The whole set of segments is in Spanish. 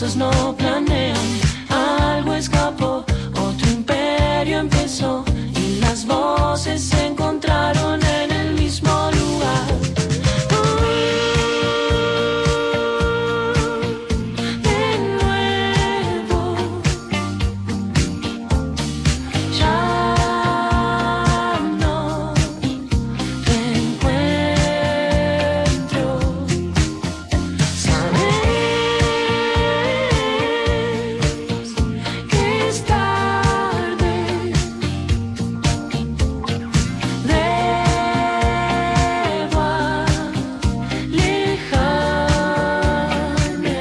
cosas no planean. Algo escapó, otro imperio empezó y las voces se encontraron en el mismo lugar. De nuevo, ya no te encuentro. Sabes que es tarde. Debo alejarme.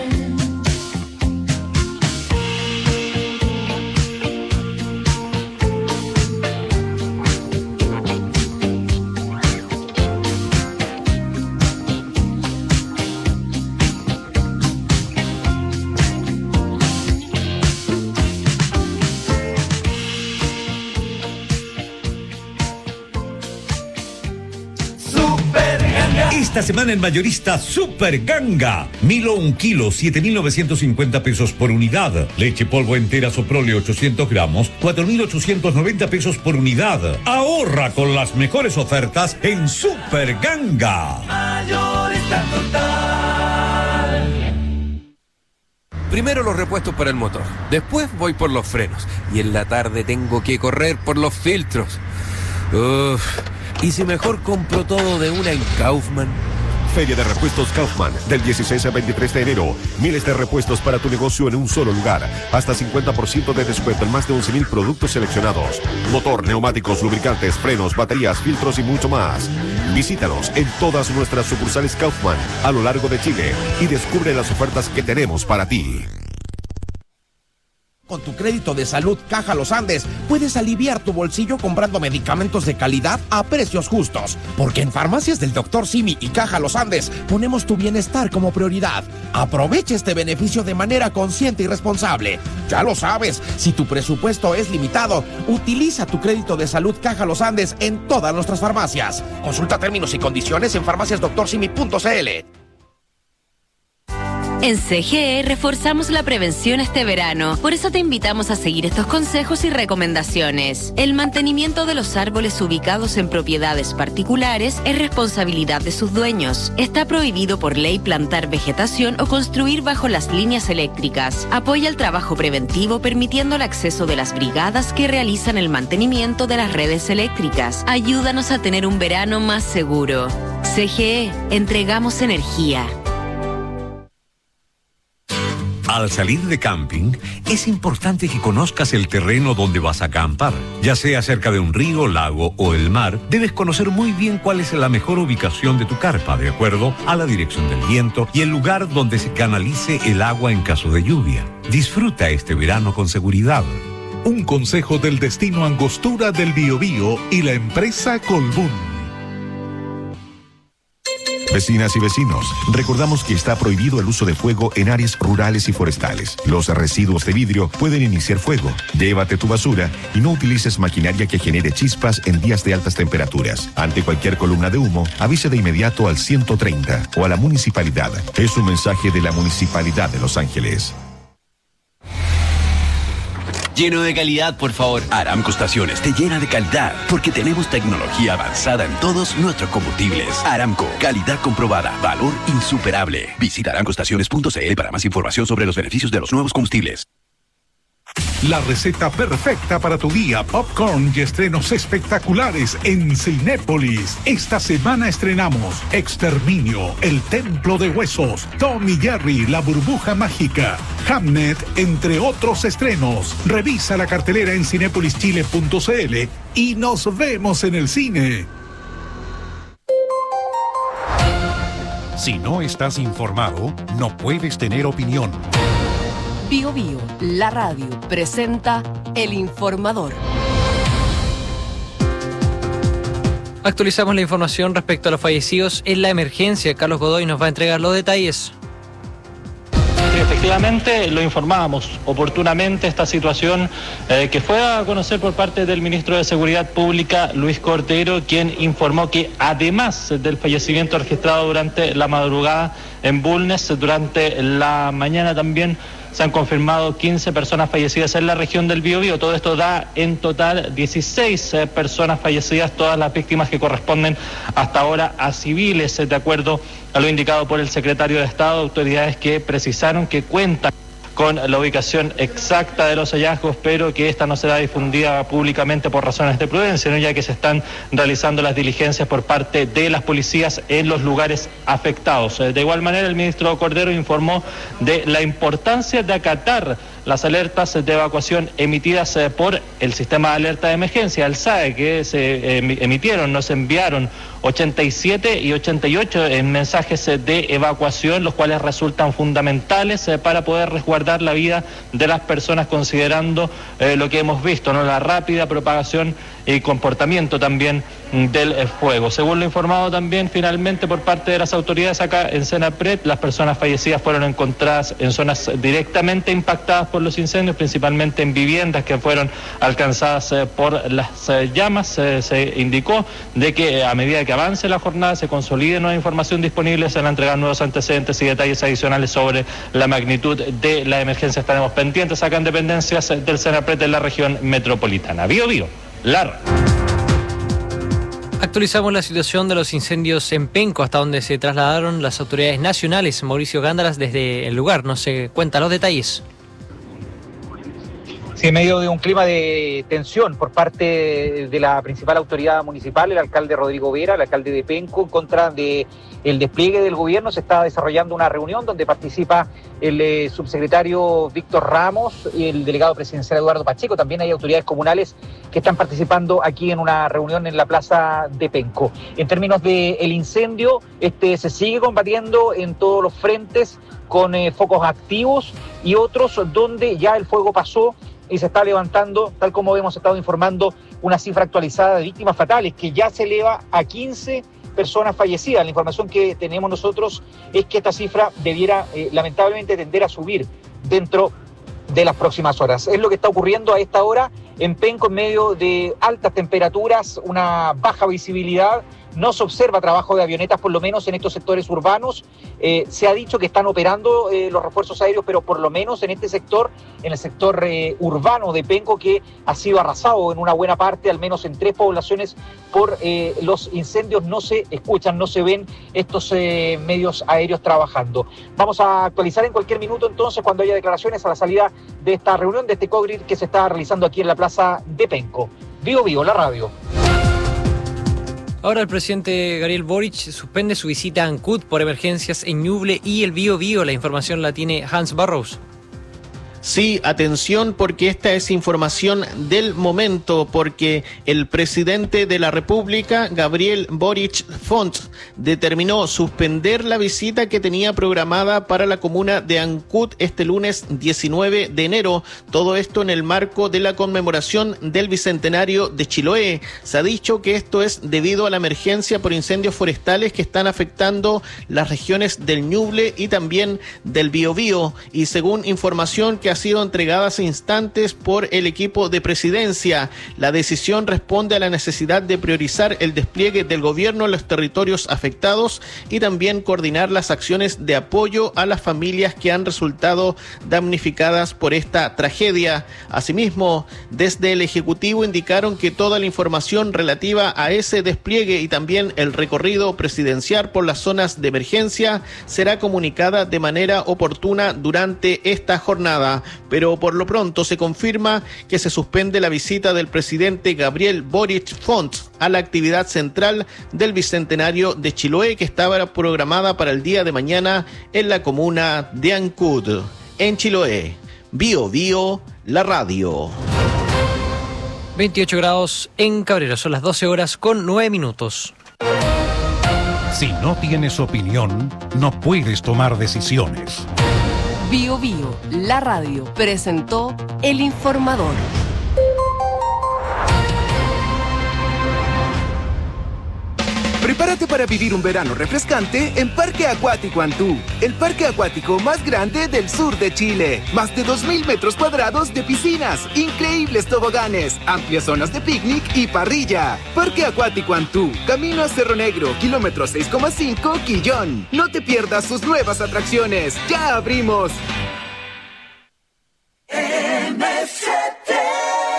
Esta semana en mayorista Super Ganga. Milo 1 kilo, 7.950 pesos por unidad. Leche polvo entera Soprole 800 gramos, 4.890 pesos por unidad. Ahorra con las mejores ofertas en Super Ganga. Mayorista total. Primero los repuestos para el motor, después voy por los frenos y en la tarde tengo que correr por los filtros. ¿Y si mejor compro todo de una en Kaufman? Feria de Repuestos Kaufman, del 16 al 23 de enero. Miles de repuestos para tu negocio en un solo lugar. Hasta 50% de descuento en más de 11,000 productos seleccionados. Motor, neumáticos, lubricantes, frenos, baterías, filtros y mucho más. Visítanos en todas nuestras sucursales Kaufman a lo largo de Chile y descubre las ofertas que tenemos para ti. Con tu crédito de salud Caja Los Andes puedes aliviar tu bolsillo comprando medicamentos de calidad a precios justos. Porque en Farmacias del Dr. Simi y Caja Los Andes ponemos tu bienestar como prioridad. Aprovecha este beneficio de manera consciente y responsable. Ya lo sabes, si tu presupuesto es limitado, utiliza tu crédito de salud Caja Los Andes en todas nuestras farmacias. Consulta términos y condiciones en farmaciasdoctorsimi.cl. En CGE reforzamos la prevención este verano. Por eso te invitamos a seguir estos consejos y recomendaciones. El mantenimiento de los árboles ubicados en propiedades particulares es responsabilidad de sus dueños. Está prohibido por ley plantar vegetación o construir bajo las líneas eléctricas. Apoya el trabajo preventivo permitiendo el acceso de las brigadas que realizan el mantenimiento de las redes eléctricas. Ayúdanos a tener un verano más seguro. CGE, entregamos energía. Al salir de camping, es importante que conozcas el terreno donde vas a acampar. Ya sea cerca de un río, lago o el mar, debes conocer muy bien cuál es la mejor ubicación de tu carpa, de acuerdo a la dirección del viento y el lugar donde se canalice el agua en caso de lluvia. Disfruta este verano con seguridad. Un consejo del Destino Angostura del Biobío y la empresa Colbún. Vecinas y vecinos, recordamos que está prohibido el uso de fuego en áreas rurales y forestales. Los residuos de vidrio pueden iniciar fuego. Llévate tu basura y no utilices maquinaria que genere chispas en días de altas temperaturas. Ante cualquier columna de humo, avise de inmediato al 130 o a la municipalidad. Es un mensaje de la Municipalidad de Los Ángeles. Lleno de calidad, por favor. Aramco Estaciones te llena de calidad porque tenemos tecnología avanzada en todos nuestros combustibles. Aramco, calidad comprobada, valor insuperable. Visita aramcoestaciones.cl para más información sobre los beneficios de los nuevos combustibles. La receta perfecta para tu día, popcorn y estrenos espectaculares en Cinépolis. Esta semana estrenamos Exterminio, El Templo de Huesos, Tom y Jerry, La Burbuja Mágica, Hamnet, entre otros estrenos. Revisa la cartelera en cinépolischile.cl y nos vemos en el cine. Si no estás informado, no puedes tener opinión. Bio Bio, la radio, presenta El Informador. Actualizamos la información respecto a los fallecidos en la emergencia. Carlos Godoy nos va a entregar los detalles. Efectivamente, lo informábamos oportunamente esta situación que fue a conocer por parte del ministro de Seguridad Pública, Luis Cordero, quien informó que además del fallecimiento registrado durante la madrugada en Bulnes, durante la mañana también se han confirmado 15 personas fallecidas en la región del Biobío. Todo esto da en total 16 personas fallecidas, todas las víctimas que corresponden hasta ahora a civiles, de acuerdo a lo indicado por el secretario de Estado. Autoridades que precisaron que cuentan con la ubicación exacta de los hallazgos, pero que esta no será difundida públicamente por razones de prudencia, ¿no? Ya que se están realizando las diligencias por parte de las policías en los lugares afectados. De igual manera, el ministro Cordero informó de la importancia de acatar las alertas de evacuación emitidas por el sistema de alerta de emergencia, el SAE, que se nos enviaron 87 y 88 mensajes de evacuación, los cuales resultan fundamentales para poder resguardar la vida de las personas, considerando lo que hemos visto, ¿no? La rápida propagación y comportamiento también del fuego. Según lo informado también finalmente por parte de las autoridades acá en Senapred, las personas fallecidas fueron encontradas en zonas directamente impactadas por los incendios, principalmente en viviendas que fueron alcanzadas por las llamas. Se indicó de que a medida que avance la jornada, se consolide nueva información disponible, se van a entregar nuevos antecedentes y detalles adicionales sobre la magnitud de la emergencia. Estaremos pendientes acá en dependencias del Senapred de la región metropolitana. Biobío, Lar. Actualizamos la situación de los incendios en Penco, hasta donde se trasladaron las autoridades nacionales. Mauricio Gándaras desde el lugar nos cuenta los detalles. Sí, en medio de un clima de tensión por parte de la principal autoridad municipal, el alcalde Rodrigo Vera, el alcalde de Penco, en contra de el despliegue del gobierno, se está desarrollando una reunión donde participa el subsecretario Víctor Ramos y el delegado presidencial Eduardo Pacheco. También hay autoridades comunales que están participando aquí en una reunión en la plaza de Penco. En términos del incendio, se sigue combatiendo en todos los frentes con focos activos y otros donde ya el fuego pasó y se está levantando, tal como hemos estado informando, una cifra actualizada de víctimas fatales que ya se eleva a 15 personas fallecidas. La información que tenemos nosotros es que esta cifra debiera lamentablemente tender a subir dentro de las próximas horas. Es lo que está ocurriendo a esta hora en Penco, en medio de altas temperaturas, una baja visibilidad. No se observa trabajo de avionetas, por lo menos en estos sectores urbanos. Se ha dicho que están operando los refuerzos aéreos, pero por lo menos en este sector, en el sector urbano de Penco, que ha sido arrasado en una buena parte, al menos en 3 poblaciones, por los incendios, no se escuchan, no se ven estos medios aéreos trabajando. Vamos a actualizar en cualquier minuto entonces cuando haya declaraciones a la salida de esta reunión, de este COGRID que se está realizando aquí en la plaza de Penco. Vivo, la radio. Ahora el presidente Gabriel Boric suspende su visita a Ancud por emergencias en Ñuble y el Biobío. La información la tiene Hans Barrows. Sí, atención, porque esta es información del momento, porque el presidente de la República, Gabriel Boric Font, determinó suspender la visita que tenía programada para la comuna de Ancud este lunes 19 de enero. Todo esto en el marco de la conmemoración del Bicentenario de Chiloé. Se ha dicho que esto es debido a la emergencia por incendios forestales que están afectando las regiones del Ñuble y también del Biobío. Y según información que ha sido entregada hace instantes por el equipo de presidencia, la decisión responde a la necesidad de priorizar el despliegue del gobierno en los territorios afectados y también coordinar las acciones de apoyo a las familias que han resultado damnificadas por esta tragedia. Asimismo, desde el Ejecutivo indicaron que toda la información relativa a ese despliegue y también el recorrido presidencial por las zonas de emergencia será comunicada de manera oportuna durante esta jornada. Pero por lo pronto se confirma que se suspende la visita del presidente Gabriel Boric Font a la actividad central del Bicentenario de Chiloé, que estaba programada para el día de mañana en la comuna de Ancud. En Chiloé, Biobío, la radio. 28 grados en Cabrera, son las 12 horas con 9 minutos. Si no tienes opinión, no puedes tomar decisiones. Biobío, la radio, presentó El Informador. Prepárate para vivir un verano refrescante en Parque Acuático Antú, el parque acuático más grande del sur de Chile. Más de 2,000 metros cuadrados de piscinas, increíbles toboganes, amplias zonas de picnic y parrilla. Parque Acuático Antú, camino a Cerro Negro, kilómetro 6,5 Quillón. No te pierdas sus nuevas atracciones. ¡Ya abrimos!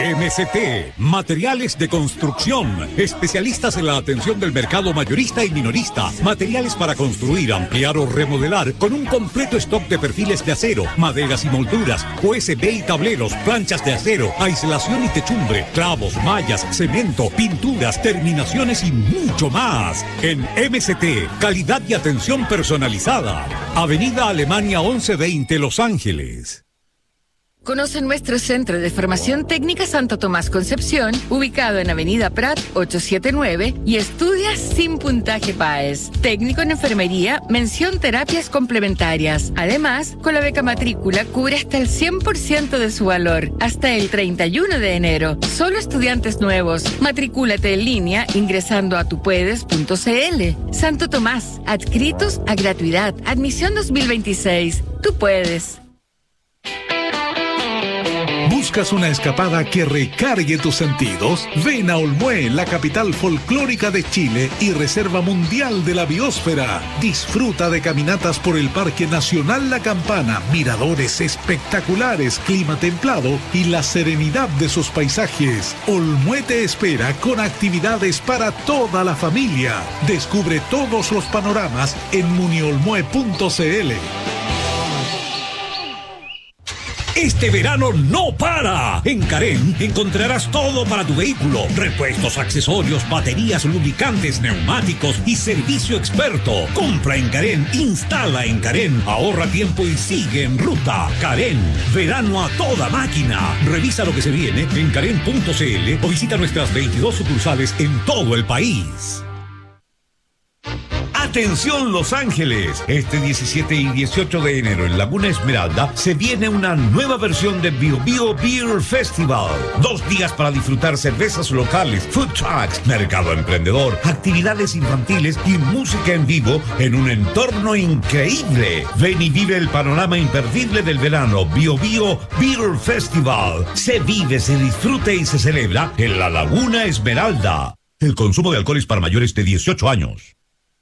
MCT, materiales de construcción, especialistas en la atención del mercado mayorista y minorista, materiales para construir, ampliar o remodelar, con un completo stock de perfiles de acero, maderas y molduras, USB y tableros, planchas de acero, aislación y techumbre, clavos, mallas, cemento, pinturas, terminaciones y mucho más. En MCT, calidad y atención personalizada. Avenida Alemania 1120, Los Ángeles. Conoce nuestro Centro de Formación Técnica Santo Tomás Concepción, ubicado en Avenida Prat 879, y estudia sin puntaje PAES. Técnico en enfermería, mención terapias complementarias. Además, con la beca matrícula cubre hasta el 100% de su valor, hasta el 31 de enero. Solo estudiantes nuevos. Matricúlate en línea ingresando a tupuedes.cl. Santo Tomás, adscritos a gratuidad. Admisión 2026. Tú puedes. ¿Buscas una escapada que recargue tus sentidos? Ven a Olmué, la capital folclórica de Chile y reserva mundial de la biosfera. Disfruta de caminatas por el Parque Nacional La Campana, miradores espectaculares, clima templado y la serenidad de sus paisajes. Olmué te espera con actividades para toda la familia. Descubre todos los panoramas en muniolmue.cl. Este verano no para. En Carén encontrarás todo para tu vehículo: repuestos, accesorios, baterías, lubricantes, neumáticos y servicio experto. Compra en Carén, instala en Carén, ahorra tiempo y sigue en ruta. Carén, verano a toda máquina. Revisa lo que se viene en carén.cl o visita nuestras 22 sucursales en todo el país. Atención Los Ángeles, este 17 y 18 de enero en Laguna Esmeralda se viene una nueva versión de Bio Bio Beer Festival. 2 días para disfrutar cervezas locales, food trucks, mercado emprendedor, actividades infantiles y música en vivo en un entorno increíble. Ven y vive el panorama imperdible del verano. Bio Bio Beer Festival. Se vive, se disfruta y se celebra en la Laguna Esmeralda. El consumo de alcohol es para mayores de 18 años.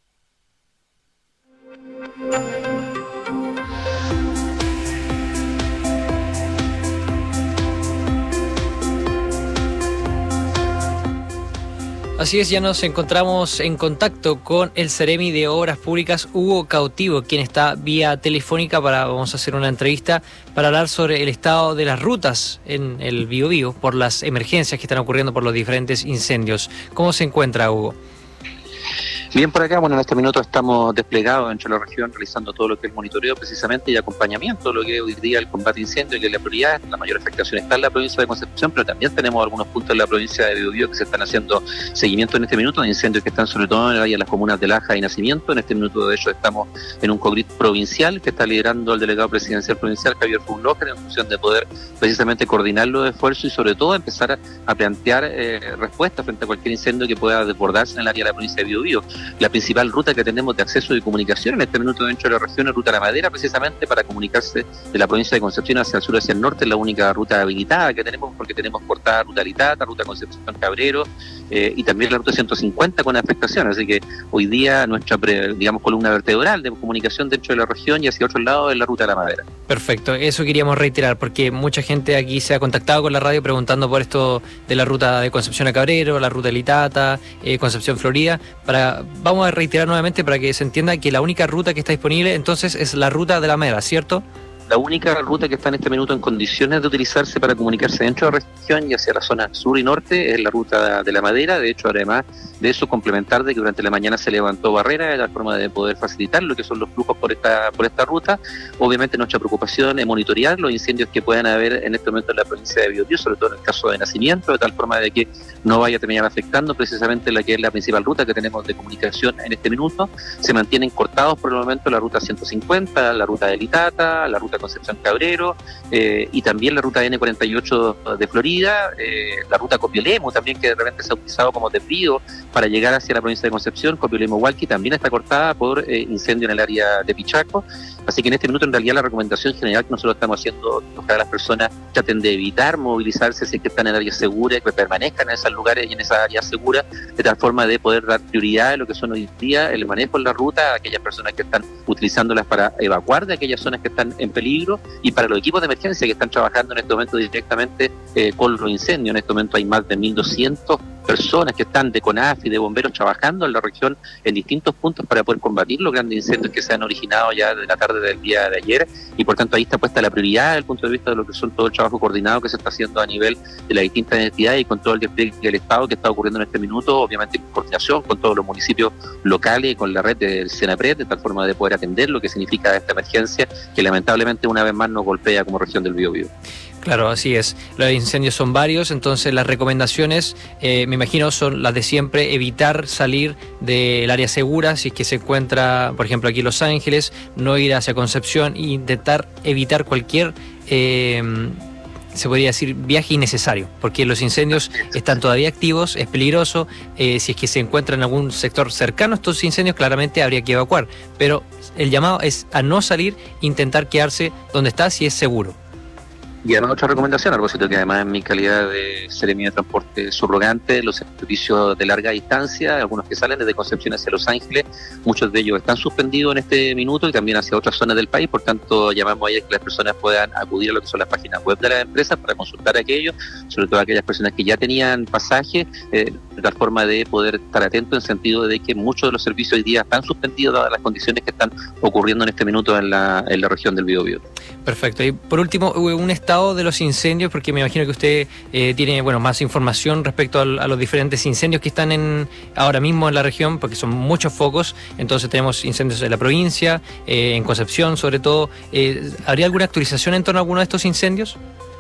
Así es, ya nos encontramos en contacto con el Seremi de Obras Públicas, Hugo Cautivo, quien está vía telefónica vamos a hacer una entrevista para hablar sobre el estado de las rutas en el Biobío por las emergencias que están ocurriendo por los diferentes incendios. ¿Cómo se encuentra, Hugo? Bien por acá, bueno, en este minuto estamos desplegados dentro de la región realizando todo lo que es monitoreo precisamente y acompañamiento, lo que hoy día el combate a incendios, que es la prioridad. La mayor afectación está en la provincia de Concepción, pero también tenemos algunos puntos en la provincia de Biobío que se están haciendo seguimiento en este minuto de incendios que están sobre todo en el área de las comunas de Laja y Nacimiento. En este minuto, de hecho, estamos en un COGRIT provincial que está liderando el delegado presidencial provincial, Javier Funlocher, en función de poder precisamente coordinar los esfuerzos y sobre todo empezar a plantear respuestas frente a cualquier incendio que pueda desbordarse en el área de la provincia de Biobío. La principal ruta que tenemos de acceso y comunicación en este minuto dentro de la región es Ruta La Madera, precisamente para comunicarse de la provincia de Concepción hacia el sur, hacia el norte. Es la única ruta habilitada que tenemos porque tenemos cortada Ruta Litata, Ruta Concepción Cabrero y también la Ruta 150 con afectación. Así que hoy día nuestra, columna vertebral de comunicación dentro de la región y hacia otro lado es la Ruta La Madera. Perfecto, eso queríamos reiterar porque mucha gente aquí se ha contactado con la radio preguntando por esto de la ruta de Concepción a Cabrero, la Ruta Litata, Concepción Florida. Vamos a reiterar nuevamente para que se entienda que la única ruta que está disponible entonces es la Ruta de la Madera, ¿cierto? La única ruta que está en este minuto en condiciones de utilizarse para comunicarse dentro de la región y hacia la zona sur y norte es la Ruta de la Madera. De hecho, además de eso, complementar de que durante la mañana se levantó barrera de tal forma de poder facilitar lo que son los flujos por esta ruta. Obviamente nuestra preocupación es monitorear los incendios que puedan haber en este momento en la provincia de Biobío, sobre todo en el caso de Nacimiento, de tal forma de que no vaya a terminar afectando precisamente la que es la principal ruta que tenemos de comunicación en este minuto. Se mantienen cortados por el momento la Ruta 150, la Ruta de Litata, la Ruta Concepción Cabrero y también la Ruta N48 de Florida, la Ruta Copiolemo también, que de repente se ha utilizado como desvío para llegar hacia la provincia de Concepción. Copiolemo-Hualqui también está cortada por incendio en el área de Pichaco. Así que en este minuto en realidad la recomendación general que nosotros estamos haciendo, ojalá las personas traten de evitar movilizarse si es que están en áreas seguras, que permanezcan en esos lugares y en esas áreas seguras, de tal forma de poder dar prioridad a lo que son hoy día el manejo en la ruta a aquellas personas personas que están utilizándolas para evacuar de aquellas zonas que están en peligro, y para los equipos de emergencia que están trabajando en este momento directamente con los incendios. En este momento hay más de 1.200 personas que están de CONAF y de bomberos trabajando en la región en distintos puntos para poder combatir los grandes incendios que se han originado ya de la tarde del día de ayer, y por tanto ahí está puesta la prioridad desde el punto de vista de lo que son todo el trabajo coordinado que se está haciendo a nivel de las distintas entidades y con todo el despliegue del Estado que está ocurriendo en este minuto, obviamente en coordinación con todos los municipios locales y con la red del Senapred, de tal forma de poder atender lo que significa esta emergencia que lamentablemente una vez más nos golpea como región del Biobío. Claro, así es. Los incendios son varios, entonces las recomendaciones, me imagino, son las de siempre: evitar salir del área segura si es que se encuentra, por ejemplo, aquí en Los Ángeles, no ir hacia Concepción e intentar evitar cualquier, se podría decir, viaje innecesario, porque los incendios están todavía activos, es peligroso. Si es que se encuentra en algún sector cercano a estos incendios, claramente habría que evacuar, pero el llamado es a no salir, intentar quedarse donde está si es seguro. Y además otra recomendación, a propósito que además en mi calidad de seremi de transporte subrogante, los servicios de larga distancia, algunos que salen desde Concepción hacia Los Ángeles, muchos de ellos están suspendidos en este minuto y también hacia otras zonas del país, por tanto llamamos a que las personas puedan acudir a lo que son las páginas web de las empresas para consultar aquello, sobre todo aquellas personas que ya tenían pasaje, de tal forma de poder estar atentos en sentido de que muchos de los servicios hoy día están suspendidos dadas las condiciones que están ocurriendo en este minuto en la región del Biobío. Perfecto. Y por último, un estado de los incendios, porque me imagino que usted tiene más información respecto a los diferentes incendios que están ahora mismo en la región, porque son muchos focos. Entonces tenemos incendios en la provincia, en Concepción sobre todo. ¿Habría alguna actualización en torno a alguno de estos incendios?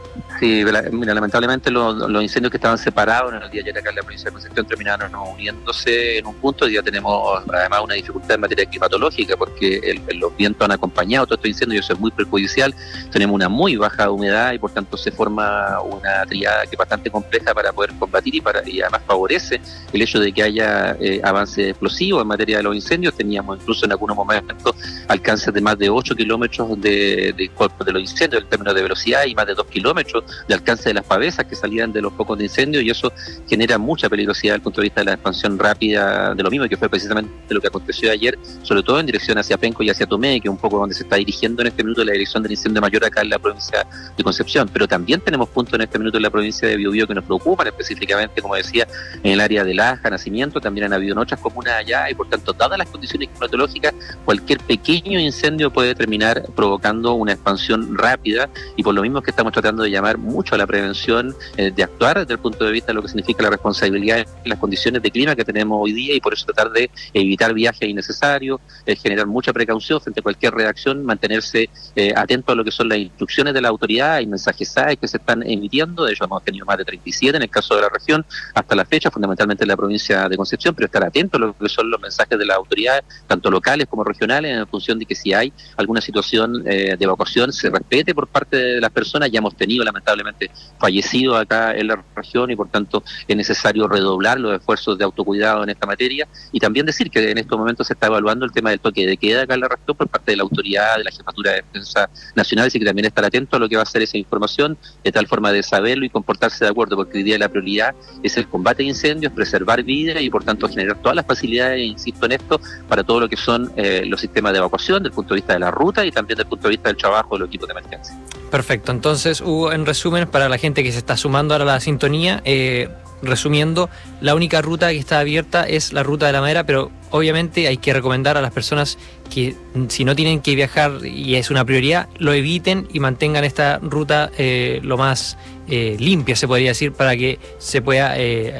Sí, mira, lamentablemente los incendios que estaban separados en el día de ayer acá en la provincia de Concepción terminaron uniéndose en un punto, y ya tenemos además una dificultad en materia climatológica porque los vientos han acompañado todos estos incendios y eso es muy perjudicial. Tenemos una muy baja humedad y por tanto se forma una triada que es bastante compleja para poder combatir y además favorece el hecho de que haya avance explosivo en materia de los incendios. Teníamos incluso en algunos momentos alcances de más de 8 kilómetros de los incendios en términos de velocidad y más de 2 kilómetros de alcance de las pavesas que salían de los focos de incendio, y eso genera mucha peligrosidad desde el punto de vista de la expansión rápida de lo mismo, que fue precisamente lo que aconteció ayer, sobre todo en dirección hacia Penco y hacia Tomé, que es un poco donde se está dirigiendo en este minuto la dirección del incendio mayor acá en la provincia de Concepción. Pero también tenemos puntos en este minuto en la provincia de Biobío que nos preocupan, específicamente, como decía, en el área de Laja, Nacimiento, también han habido en otras comunas allá, y por tanto, dadas las condiciones climatológicas, cualquier pequeño incendio puede terminar provocando una expansión rápida, y por lo mismo es que estamos tratando de llamar mucho a la prevención, de actuar desde el punto de vista de lo que significa la responsabilidad en las condiciones de clima que tenemos hoy día, y por eso tratar de evitar viajes innecesarios, generar mucha precaución frente a cualquier reacción, mantenerse atento a lo que son las instrucciones de la autoridad y mensajes SAE que se están emitiendo. De hecho hemos tenido más de 37 en el caso de la región hasta la fecha, fundamentalmente en la provincia de Concepción, pero estar atento a lo que son los mensajes de las autoridades, tanto locales como regionales, en función de que si hay alguna situación de evacuación se respete por parte de las personas. Ya hemos tenido lamentablemente fallecidos acá en la región y por tanto es necesario redoblar los esfuerzos de autocuidado en esta materia, y también decir que en estos momentos se está evaluando el tema del toque de queda acá en la región por parte de la autoridad de la Jefatura de Defensa Nacional, así que también estar atento a lo que va a ser esa información, de tal forma de saberlo y comportarse de acuerdo, porque hoy día la prioridad es el combate a incendios, preservar vidas y por tanto generar todas las facilidades, insisto en esto, para todo lo que son los sistemas de evacuación, desde el punto de vista de la ruta y también desde el punto de vista del trabajo de los equipos de emergencia. Perfecto, entonces Hugo, en resumen, para la gente que se está sumando ahora a la sintonía, resumiendo, la única ruta que está abierta es la ruta de la madera, pero obviamente hay que recomendar a las personas que si no tienen que viajar y es una prioridad, lo eviten y mantengan esta ruta lo más limpia, se podría decir, para que pueda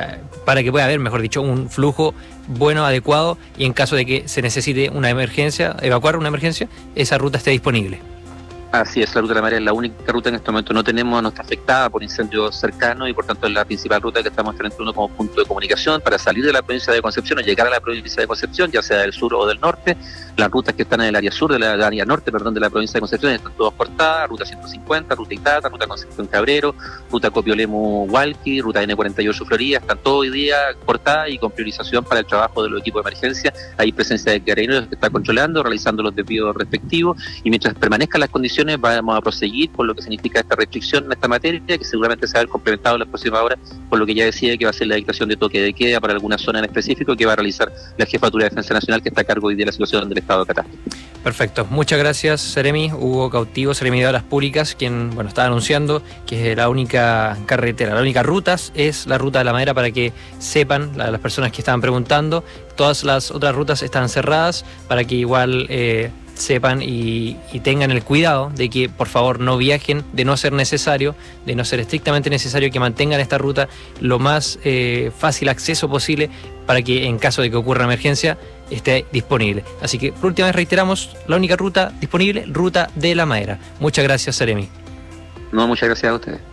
haber, mejor dicho, un flujo bueno, adecuado, y en caso de que se necesite una emergencia, evacuar una emergencia, esa ruta esté disponible. Así es, la ruta de la marea es la única ruta en este momento, no está afectada por incendios cercanos y por tanto es la principal ruta que estamos teniendo como punto de comunicación para salir de la provincia de Concepción o llegar a la provincia de Concepción, ya sea del sur o del norte. Las rutas que están en el área sur, del área norte, de la provincia de Concepción están todas cortadas: ruta 150, ruta Itata, ruta Concepción Cabrero, ruta Copiolemo Hualqui, ruta N48 Florida, están todo hoy día cortadas y con priorización para el trabajo de los equipos de emergencia. Hay presencia de carabineros que está controlando, realizando los desvíos respectivos, y mientras permanezcan las condiciones recomendaciones, vamos a proseguir por lo que significa esta restricción en esta materia, que seguramente se va a ver complementado en las próximas horas, por lo que ya decía que va a ser la dictación de toque de queda para alguna zona en específico que va a realizar la Jefatura de Defensa Nacional, que está a cargo hoy de la situación del estado de catástrofe. Perfecto, muchas gracias, Seremi. Hugo Cautivo, Seremi de Obras Públicas, quien está anunciando que la única carretera, la única ruta es la ruta de la madera, para que sepan las personas que estaban preguntando. Todas las otras rutas están cerradas, para que igual sepan y tengan el cuidado de que por favor no viajen, de no ser necesario, de no ser estrictamente necesario, que mantengan esta ruta lo más fácil acceso posible, para que en caso de que ocurra emergencia esté disponible. Así que por última vez reiteramos, la única ruta disponible, ruta de la madera. Muchas gracias, Seremi. No, muchas gracias a ustedes.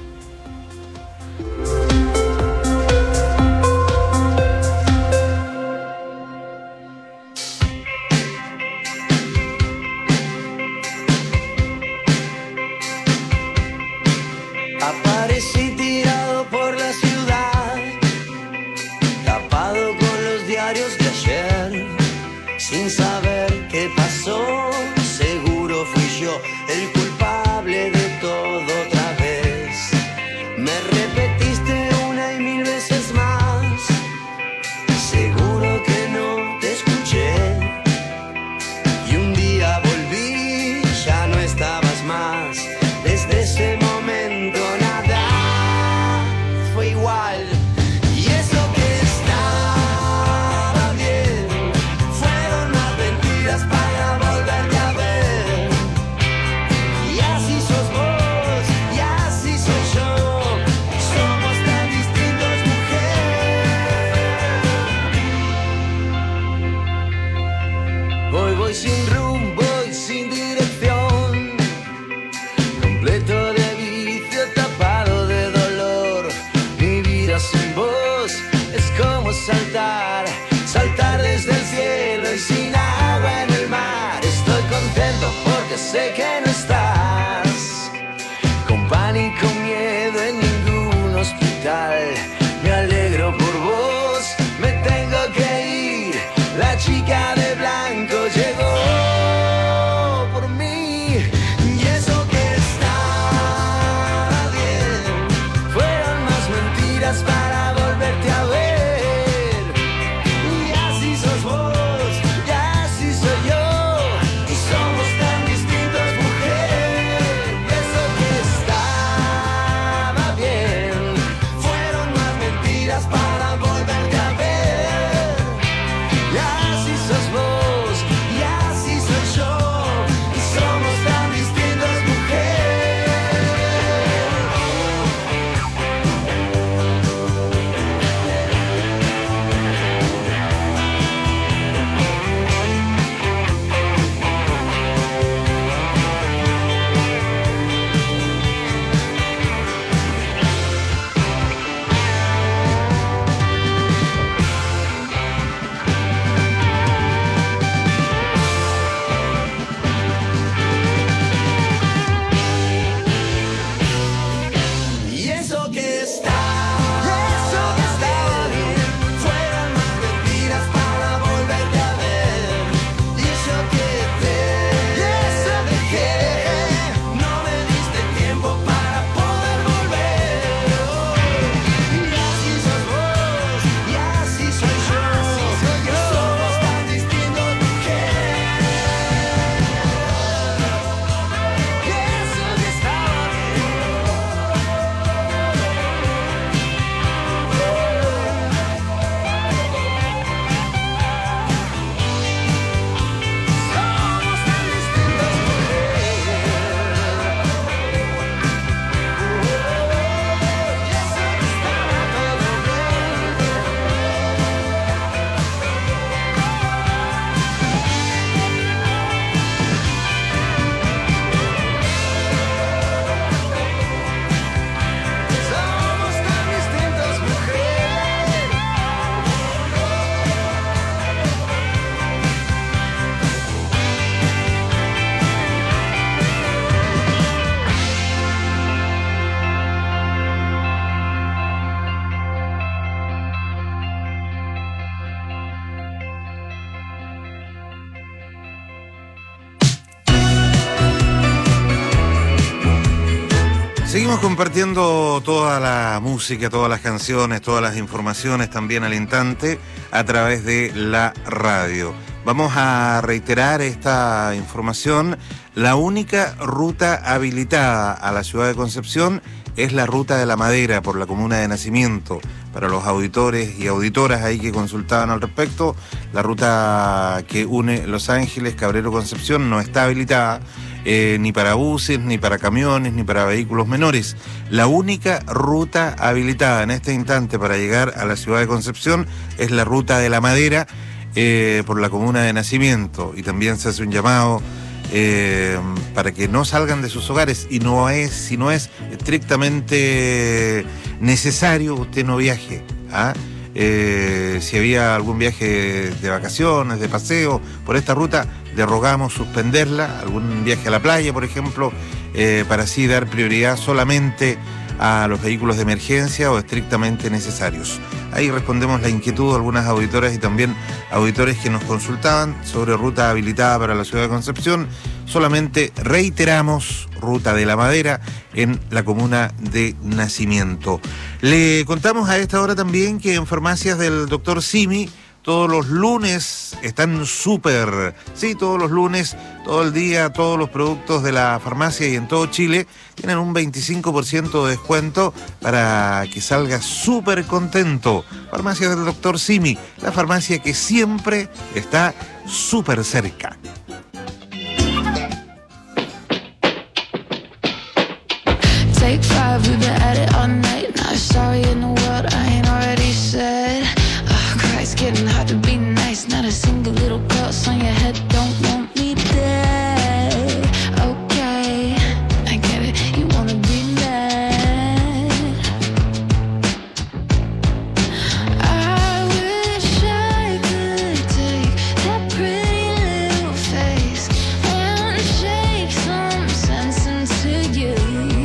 Aparecí tirado por la ciudad, tapado con los diarios de ayer, sin saber qué pasó. Seguro fui yo el culpable de todo otra vez. Me repetiste una y mil veces más, seguro que no te escuché. Y un día volví, ya no estabas más. Desde ese momento nada fue igual. Y eso que estaba bien fueron más mentiras para volverte a ver. Y así sos vos, y así soy yo. Somos tan distintos, mujer. Voy sin rumbo y sin dirección, completo de vicio, tapado de dolor. Mi vida sin vos es como saltar desde el cielo y sin agua en el mar. Estoy contento porque sé que no estás, con pánico, miedo en ningún hospital. Me alegro por vos, me tengo que ir. La chica de blanco llegó por mí. Y eso que estaba bien fueron más mentiras para volverte a ver. Y así sos vos, y así soy yo, y somos tan distintos, mujer. Seguimos compartiendo toda la música, todas las canciones, todas las informaciones también al instante a través de la radio. Vamos a reiterar esta información. La única ruta habilitada a la ciudad de Concepción es la ruta de la Madera por la comuna de Nacimiento. Para los auditores y auditoras ahí que consultaban al respecto, la ruta que une Los Ángeles, Cabrero, Concepción no está habilitada. Ni para buses, ni para camiones, ni para vehículos menores. La única ruta habilitada en este instante para llegar a la ciudad de Concepción es la ruta de la Madera por la comuna de Nacimiento. Y también se hace un llamado para que no salgan de sus hogares y si no es estrictamente necesario, usted no viaje. Si había algún viaje de vacaciones, de paseo por esta ruta, le rogamos suspenderla, algún viaje a la playa, por ejemplo, para así dar prioridad solamente a los vehículos de emergencia o estrictamente necesarios. Ahí respondemos la inquietud de algunas auditoras y también auditores que nos consultaban sobre ruta habilitada para la ciudad de Concepción. Solamente reiteramos ruta de la Madera en la comuna de Nacimiento. Le contamos a esta hora también que en farmacias del Dr. Simi todos los lunes están súper, sí, todos los lunes, todo el día, todos los productos de la farmacia y en todo Chile tienen un 25% de descuento para que salga súper contento. Farmacia del Dr. Simi, la farmacia que siempre está súper cerca. Take five, we've been at it all night. Not sorry in the world I ain't already said. Oh, Christ, getting hard to be nice. Not a single little curse on your head. Don't want me dead. Okay, I get it. You wanna be mad. I wish I could take that pretty little face and shake some sense into you.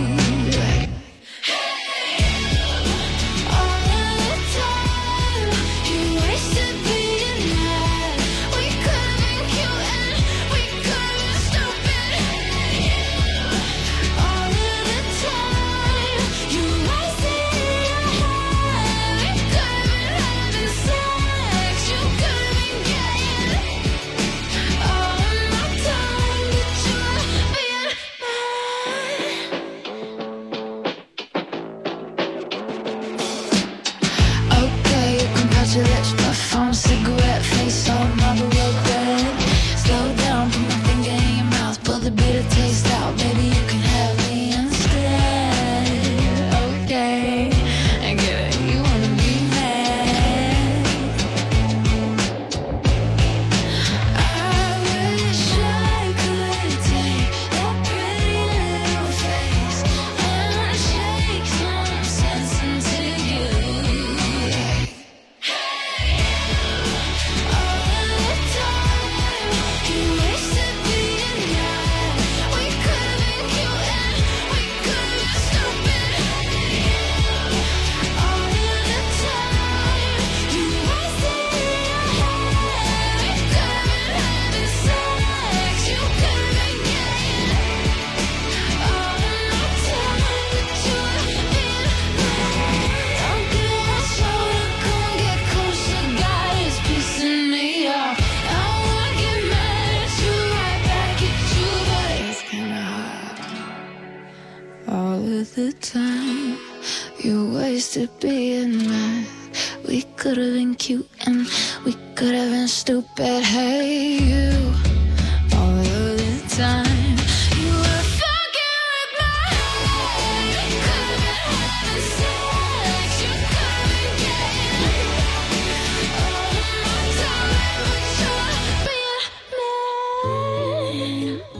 The time you wasted being mad. We could have been cute and we could have been stupid. Hey, you, all of the time. You were fucking with my head. You could have been having sex. You could have been getting all of my time, but you're being mad.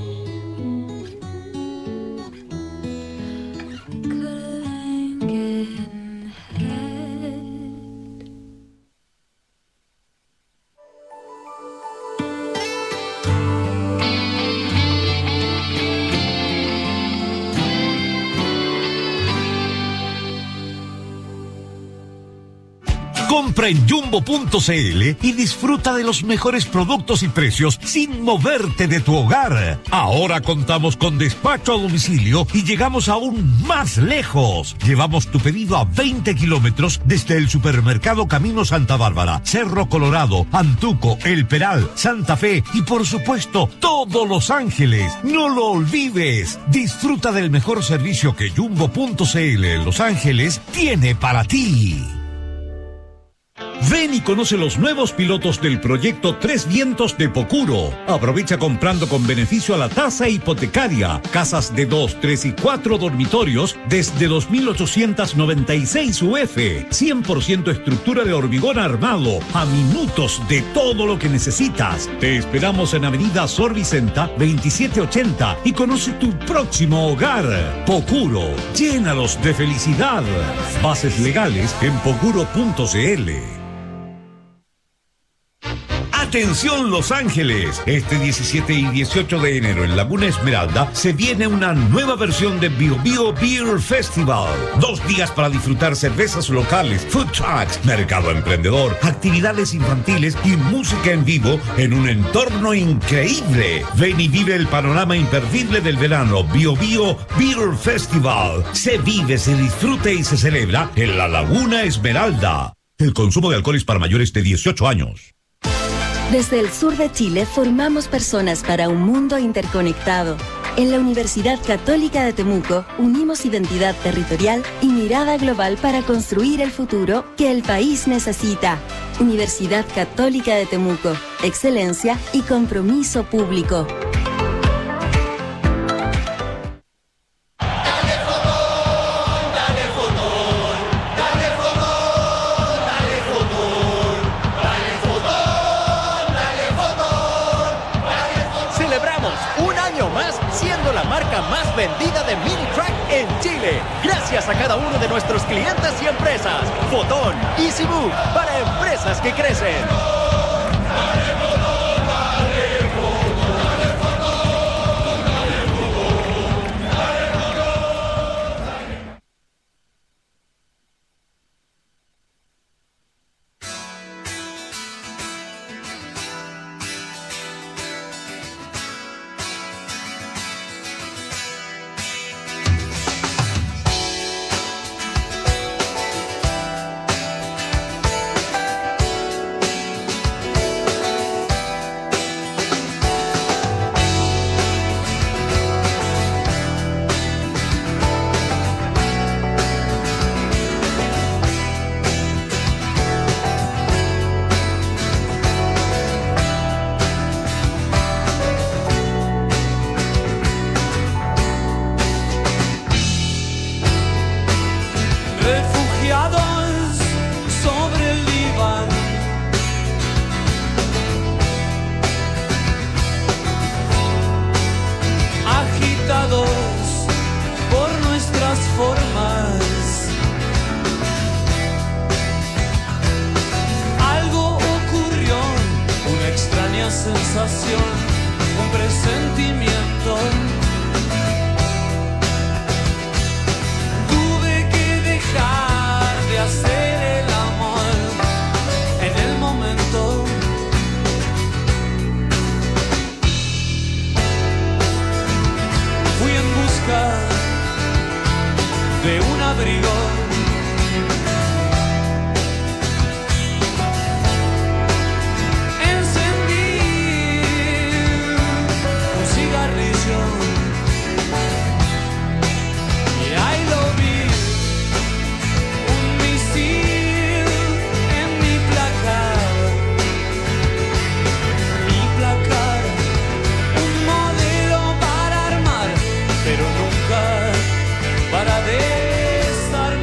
Compra en jumbo.cl y disfruta de los mejores productos y precios sin moverte de tu hogar. Ahora contamos con despacho a domicilio y llegamos aún más lejos. Llevamos tu pedido a 20 kilómetros desde el supermercado Camino Santa Bárbara, Cerro Colorado, Antuco, El Peral, Santa Fe y por supuesto todo Los Ángeles. No lo olvides. Disfruta del mejor servicio que jumbo.cl en Los Ángeles tiene para ti. Ven y conoce los nuevos pilotos del proyecto Tres Vientos de Pocuro. Aprovecha comprando con beneficio a la tasa hipotecaria. Casas de 2, 3 y 4 dormitorios desde 2.896 UF. 100% estructura de hormigón armado. A minutos de todo lo que necesitas. Te esperamos en Avenida Sor Vicenta 2780 y conoce tu próximo hogar. Pocuro, llénalos de felicidad. Bases legales en pocuro.cl. Atención Los Ángeles, este 17 y 18 de enero en Laguna Esmeralda se viene una nueva versión de Bio Bio Beer Festival. 2 días para disfrutar cervezas locales, food trucks, mercado emprendedor, actividades infantiles y música en vivo en un entorno increíble. Ven y vive el panorama imperdible del verano. Bio Bio Beer Festival. Se vive, se disfruta y se celebra en la Laguna Esmeralda. El consumo de alcohol es para mayores de 18 años. Desde el sur de Chile formamos personas para un mundo interconectado. En la Universidad Católica de Temuco unimos identidad territorial y mirada global para construir el futuro que el país necesita. Universidad Católica de Temuco, excelencia y compromiso público. Más vendida de Mini Track en Chile, gracias a cada uno de nuestros clientes y empresas. Fotón, Easy Move, para empresas que crecen. Un presentimiento. Tuve que dejar de hacer el amor en el momento. Fui en busca de un abrigo. Para desarmar.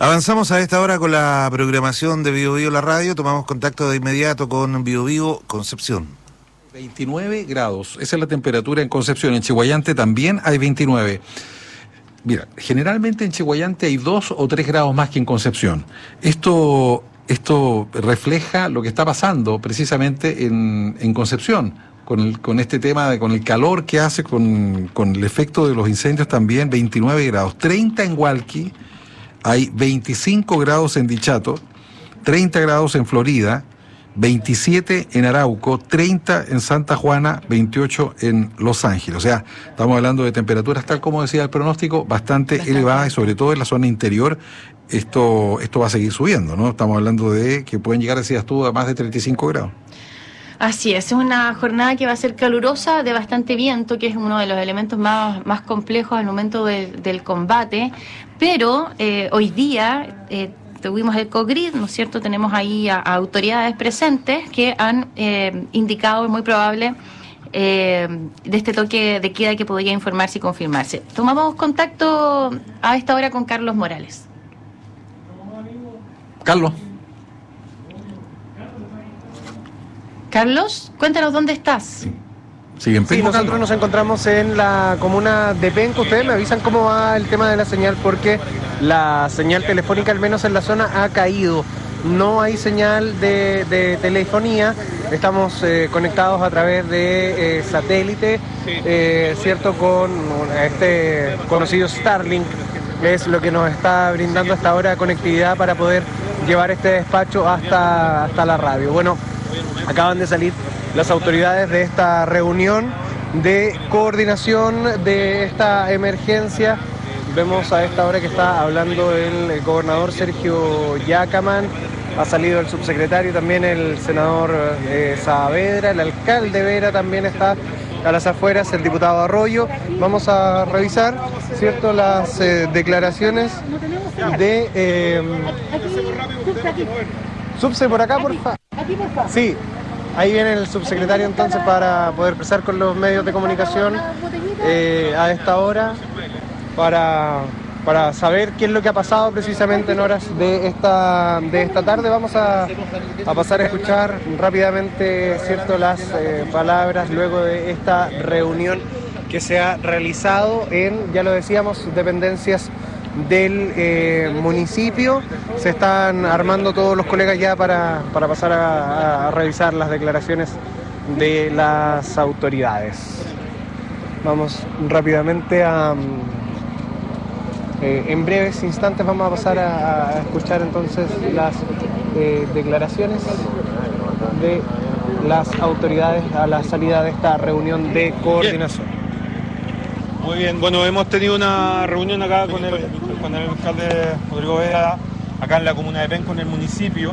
Avanzamos a esta hora con la programación de Bio Bio La Radio. Tomamos contacto de inmediato con Bio Bio Concepción. 29 grados, esa es la temperatura en Concepción. En Chihuayante también hay 29. Mira, generalmente en Chihuayante hay 2 o 3 grados más que en Concepción. Esto refleja lo que está pasando precisamente en Concepción, con este tema, con el calor que hace, con el efecto de los incendios también. 29 grados, 30 en Hualqui, hay 25 grados en Dichato, 30 grados en Florida, 27 en Arauco, 30 en Santa Juana, 28 en Los Ángeles. O sea, estamos hablando de temperaturas, tal como decía el pronóstico, bastante elevadas, y sobre todo en la zona interior esto va a seguir subiendo, ¿no? Estamos hablando de que pueden llegar, decías tú, a más de 35 grados. Así es una jornada que va a ser calurosa, de bastante viento, que es uno de los elementos más complejos al momento del combate, pero hoy día tuvimos el COGRID, ¿no es cierto? Tenemos ahí a autoridades presentes que han indicado, es muy probable, de este toque de queda que podría informarse y confirmarse. Tomamos contacto a esta hora con Carlos Morales. Carlos, cuéntanos dónde estás. Sí, nosotros nos encontramos en la comuna de Penco. Ustedes me avisan cómo va el tema de la señal, porque la señal telefónica, al menos en la zona, ha caído. No hay señal de telefonía. Estamos conectados a través de satélite, ¿cierto? Con este conocido Starlink, que es lo que nos está brindando hasta ahora conectividad para poder llevar este despacho hasta la radio. Bueno, acaban de salir las autoridades de esta reunión de coordinación de esta emergencia. Vemos a esta hora que está hablando el gobernador Sergio Yacaman, ha salido el subsecretario, también el senador Saavedra, el alcalde Vera también está a las afueras, el diputado Arroyo. Vamos a revisar, ¿cierto?, las declaraciones de... Subse por acá, por favor. Sí, ahí viene el subsecretario entonces para poder expresar con los medios de comunicación a esta hora para saber qué es lo que ha pasado precisamente en horas de esta tarde. Vamos a pasar a escuchar rápidamente, ¿cierto?, las palabras luego de esta reunión que se ha realizado en, ya lo decíamos, dependencias del municipio. Se están armando todos los colegas ya para pasar a revisar las declaraciones de las autoridades. Vamos rápidamente a... en breves instantes vamos a pasar a escuchar entonces las declaraciones de las autoridades a la salida de esta reunión de coordinación. Muy bien, bueno, hemos tenido una reunión acá con el alcalde Rodrigo Vera, acá en la comuna de Penco, en el municipio,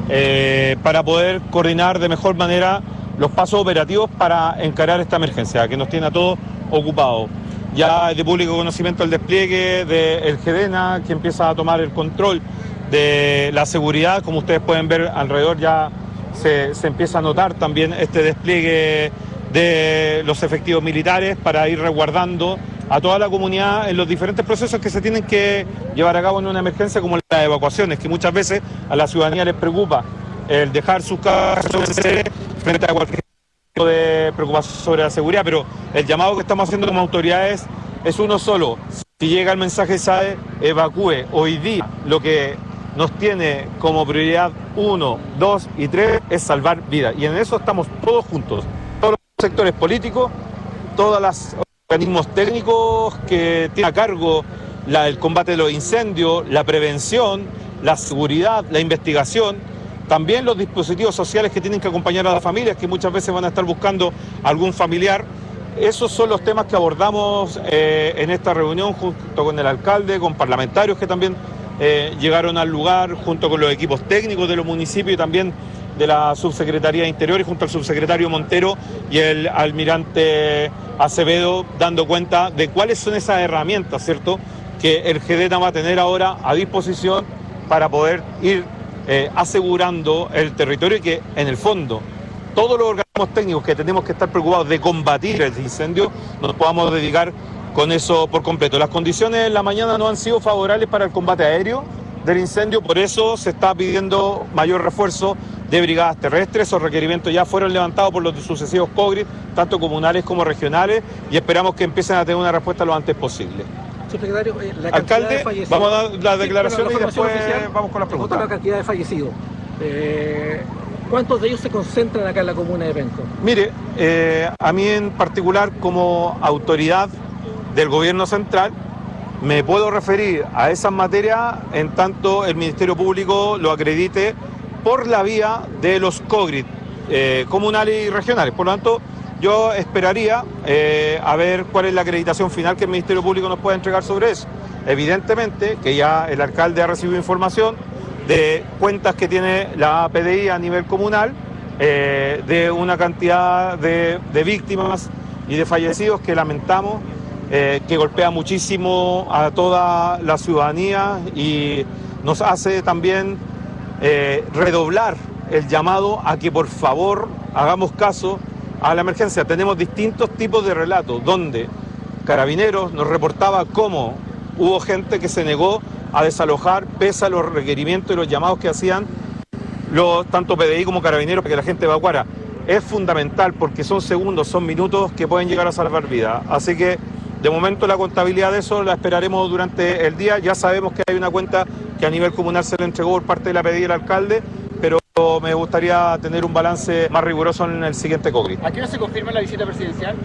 para poder coordinar de mejor manera los pasos operativos para encarar esta emergencia, que nos tiene a todos ocupados. Ya es de público conocimiento el despliegue del GEDENA, que empieza a tomar el control de la seguridad. Como ustedes pueden ver alrededor, ya se empieza a notar también este despliegue de los efectivos militares para ir resguardando a toda la comunidad en los diferentes procesos que se tienen que llevar a cabo en una emergencia, como las evacuaciones, que muchas veces a la ciudadanía les preocupa el dejar sus casas frente a cualquier tipo de preocupación sobre la seguridad, pero el llamado que estamos haciendo como autoridades es uno solo. Si llega el mensaje SAE, evacúe. Hoy día lo que nos tiene como prioridad 1, 2 y 3 es salvar vidas, y en eso estamos todos juntos, todos los sectores políticos, todos los organismos técnicos que tienen a cargo el combate de los incendios, la prevención, la seguridad, la investigación, también los dispositivos sociales que tienen que acompañar a las familias, que muchas veces van a estar buscando algún familiar. Esos son los temas que abordamos en esta reunión junto con el alcalde, con parlamentarios que también llegaron al lugar, junto con los equipos técnicos de los municipios y también de la Subsecretaría de Interior, y junto al subsecretario Montero y el almirante Acevedo, dando cuenta de cuáles son esas herramientas, ¿cierto?, que el GEDENA va a tener ahora a disposición para poder ir asegurando el territorio, y que en el fondo todos los organismos técnicos que tenemos que estar preocupados de combatir el incendio nos podamos dedicar con eso por completo. Las condiciones en la mañana no han sido favorables para el combate aéreo, del incendio, por eso se está pidiendo mayor refuerzo de brigadas terrestres. Esos requerimientos ya fueron levantados por los sucesivos COGRID, tanto comunales como regionales, y esperamos que empiecen a tener una respuesta lo antes posible. Subsecretario, la cantidad Alcalde, de fallecidos. vamos a dar la declaración Sí, y después oficial, vamos con las preguntas. La cantidad de fallecidos. ¿Cuántos de ellos se concentran acá en la comuna de Penco? Mire, a mí en particular, como autoridad del gobierno central, me puedo referir a esas materias en tanto el Ministerio Público lo acredite por la vía de los COGRID comunales y regionales. Por lo tanto, yo esperaría a ver cuál es la acreditación final que el Ministerio Público nos pueda entregar sobre eso. Evidentemente que ya el alcalde ha recibido información de cuentas que tiene la PDI a nivel comunal, de una cantidad de víctimas y de fallecidos que lamentamos, que golpea muchísimo a toda la ciudadanía y nos hace también redoblar el llamado a que por favor hagamos caso a la emergencia. Tenemos distintos tipos de relatos donde Carabineros nos reportaba cómo hubo gente que se negó a desalojar pese a los requerimientos y los llamados que hacían tanto PDI como Carabineros para que la gente evacuara. Es fundamental porque son segundos, son minutos que pueden llegar a salvar vidas. Así que de momento la contabilidad de eso la esperaremos durante el día. Ya sabemos que hay una cuenta que a nivel comunal se le entregó por parte de la PDI al alcalde, pero me gustaría tener un balance más riguroso en el siguiente COGRI. ¿A qué hora se confirma la visita presidencial?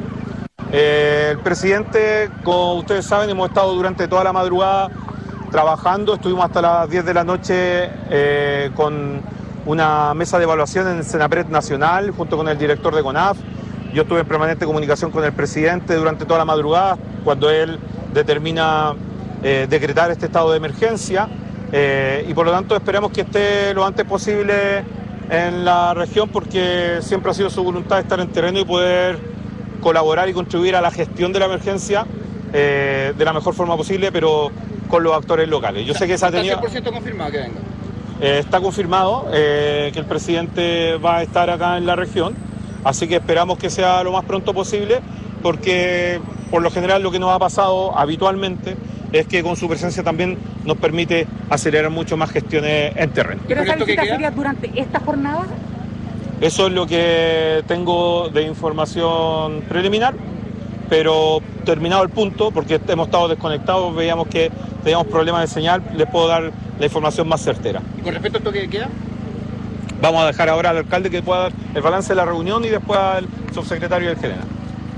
El presidente, como ustedes saben, hemos estado durante toda la madrugada trabajando, estuvimos hasta las 10 de la noche con una mesa de evaluación en el Senapred Nacional junto con el director de CONAF. Yo estuve en permanente comunicación con el presidente durante toda la madrugada cuando él determina decretar este estado de emergencia y por lo tanto esperamos que esté lo antes posible en la región porque siempre ha sido su voluntad estar en terreno y poder colaborar y contribuir a la gestión de la emergencia de la mejor forma posible, pero con los actores locales. Yo sé que esa tenía... ¿Está 100% confirmado que venga? Está confirmado que el presidente va a estar acá en la región, así que esperamos que sea lo más pronto posible, porque por lo general lo que nos ha pasado habitualmente es que con su presencia también nos permite acelerar mucho más gestiones en terreno. ¿Pero esa visita sería durante esta jornada? Eso es lo que tengo de información preliminar, pero terminado el punto, porque hemos estado desconectados, veíamos que teníamos problemas de señal, les puedo dar la información más certera. ¿Y con respecto al toque de queda? Vamos a dejar ahora al alcalde que pueda dar el balance de la reunión y después al subsecretario del general.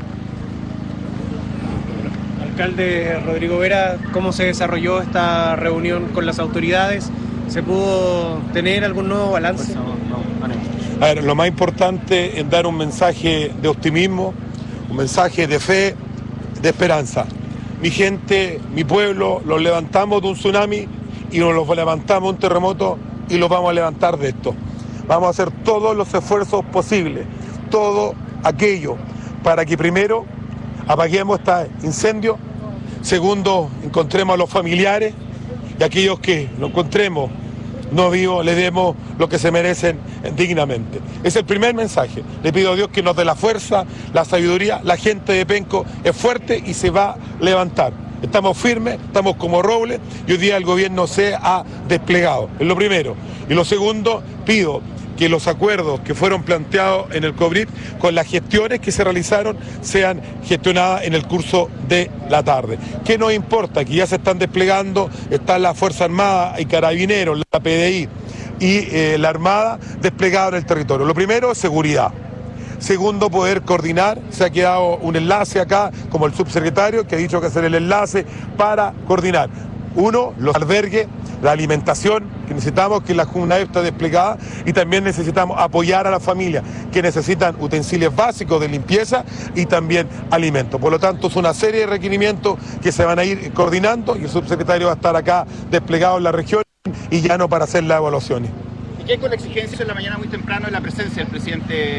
Alcalde Rodrigo Vera, ¿cómo se desarrolló esta reunión con las autoridades? ¿Se pudo tener algún nuevo balance? A ver, lo más importante es dar un mensaje de optimismo, un mensaje de fe, de esperanza. Mi gente, mi pueblo, los levantamos de un tsunami y nos los levantamos de un terremoto y los vamos a levantar de esto. Vamos a hacer todos los esfuerzos posibles, todo aquello para que primero apaguemos este incendio, segundo encontremos a los familiares y aquellos que lo encontremos no vivos, le demos lo que se merecen dignamente. Es el primer mensaje. Le pido a Dios que nos dé la fuerza, la sabiduría. La gente de Penco es fuerte y se va a levantar. Estamos firmes, estamos como robles y hoy día el gobierno se ha desplegado. Es lo primero. Y lo segundo, pido que los acuerdos que fueron planteados en el COGRID con las gestiones que se realizaron sean gestionadas en el curso de la tarde. ¿Qué nos importa? Que ya se están desplegando, están la Fuerza Armada y Carabineros, la PDI y la Armada desplegados en el territorio. Lo primero es seguridad. Segundo, poder coordinar. Se ha quedado un enlace acá, como el subsecretario, que ha dicho que hacer el enlace para coordinar. Uno, los albergues, la alimentación, que necesitamos que la comunidad esté desplegada y también necesitamos apoyar a las familias que necesitan utensilios básicos de limpieza y también alimentos. Por lo tanto, es una serie de requerimientos que se van a ir coordinando y el subsecretario va a estar acá desplegado en la región y ya no para hacer las evaluaciones. ¿Y qué hay con la exigencia en la mañana muy temprano de la presencia del presidente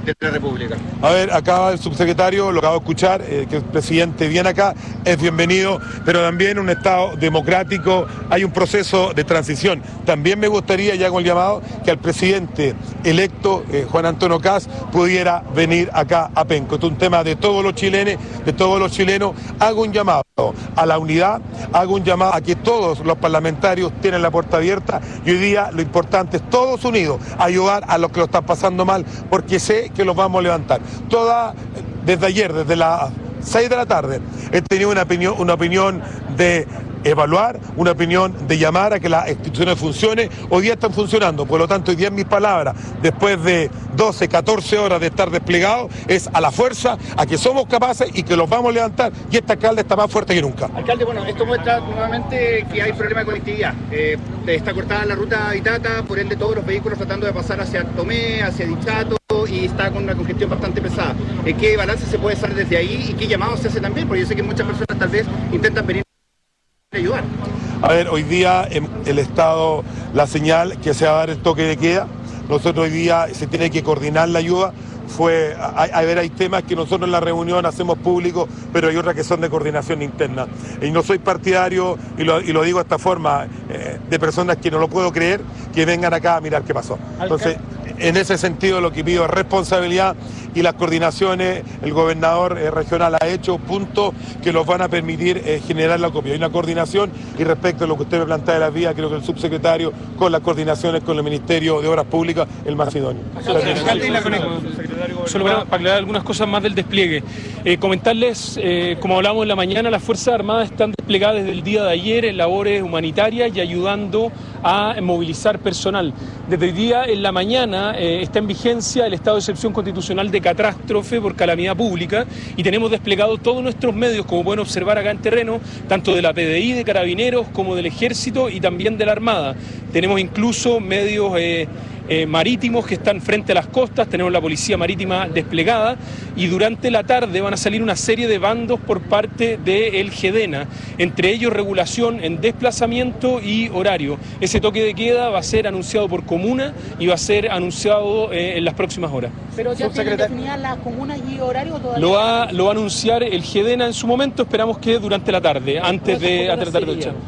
de la República? A ver, acá el subsecretario, lo acabo de escuchar, que el presidente viene acá, es bienvenido, pero también un Estado democrático, hay un proceso de transición. También me gustaría, ya con el llamado, que al presidente electo, Juan Antonio Kast, pudiera venir acá a Penco. Esto es un tema de todos los chilenos, hago un llamado a la unidad, hago un llamado a que todos los parlamentarios tienen la puerta abierta y hoy día lo importante es todos unidos, ayudar a los que lo están pasando mal, porque sé que los vamos a levantar. Desde ayer, desde las 6 de la tarde, he tenido una opinión de evaluar, una opinión de llamar a que las instituciones funcionen. Hoy día están funcionando, por lo tanto hoy día en mis palabras, después de 12, 14 horas de estar desplegados, es a la fuerza, a que somos capaces y que los vamos a levantar, y este alcalde está más fuerte que nunca. Alcalde, bueno, esto muestra nuevamente que hay problema de conectividad. Está cortada la ruta Itata, por ende todos los vehículos tratando de pasar hacia Tomé, hacia Dichato, y está con una congestión bastante pesada. ¿Qué balance se puede hacer desde ahí y qué llamado se hace también? Porque yo sé que muchas personas tal vez intentan venir a ayudar. A ver, hoy día el Estado, la señal que se va a dar el toque de queda, nosotros hoy día se tiene que coordinar la ayuda. Hay temas que nosotros en la reunión hacemos públicos, pero hay otras que son de coordinación interna. Y no soy partidario, y lo digo de esta forma, de personas que no lo puedo creer, que vengan acá a mirar qué pasó. Entonces, en ese sentido lo que pido es responsabilidad y las coordinaciones, el gobernador regional ha hecho puntos que los van a permitir generar la copia. Hay una coordinación y respecto a lo que usted me plantea de las vías, creo que el subsecretario con las coordinaciones con el Ministerio de Obras Públicas, el más idóneo. Solo para aclarar algunas cosas más del despliegue. Comentarles, como hablamos en la mañana, las Fuerzas Armadas están desplegadas desde el día de ayer en labores humanitarias y ayudando a movilizar personal. Desde hoy día en la mañana está en vigencia el estado de excepción constitucional de catástrofe por calamidad pública y tenemos desplegados todos nuestros medios, como pueden observar acá en terreno, tanto de la PDI, de Carabineros, como del Ejército y también de la Armada. Tenemos incluso medios marítimos que están frente a las costas, tenemos la Policía Marítima desplegada y durante la tarde van a salir una serie de bandos por parte del GEDENA, entre ellos regulación en desplazamiento y horario. Ese toque de queda va a ser anunciado por comuna y va a ser anunciado en las próximas horas. ¿Pero ya tienen definidas las comunas y horarios todavía? Lo va a anunciar el GEDENA en su momento, esperamos que durante la tarde, antes de tratar de echar.